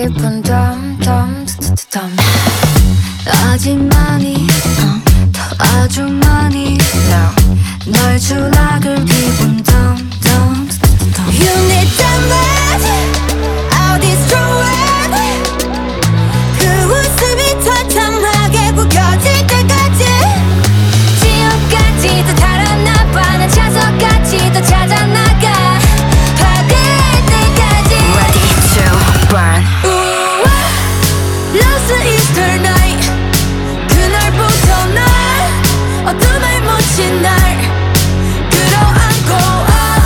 기분 덤덤덤덤 아직 많이 더 아주 많이 널 줄락을 기분 덤덤덤덤 You need that love I'll destroy it 그 웃음이 처참하게 구겨질 때까지 지옥까지도 달아나봐 난 차서까지도 찾아나가 받을 때까지 Ready to burn Last Easter night 그날부터 날 어둠에 묻힌 날 끌어안고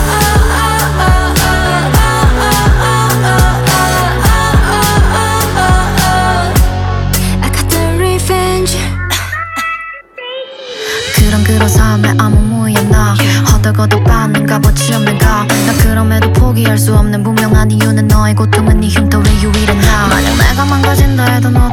I got the revenge 그런 아무 무였나 허덕허덕 받는 값어치 없는 가 나 그럼에도 포기할 수 없는 분명한 이유는 너의 고통은 네 흉터 왜 유일한 나 만약 내가 망가진다 해도 너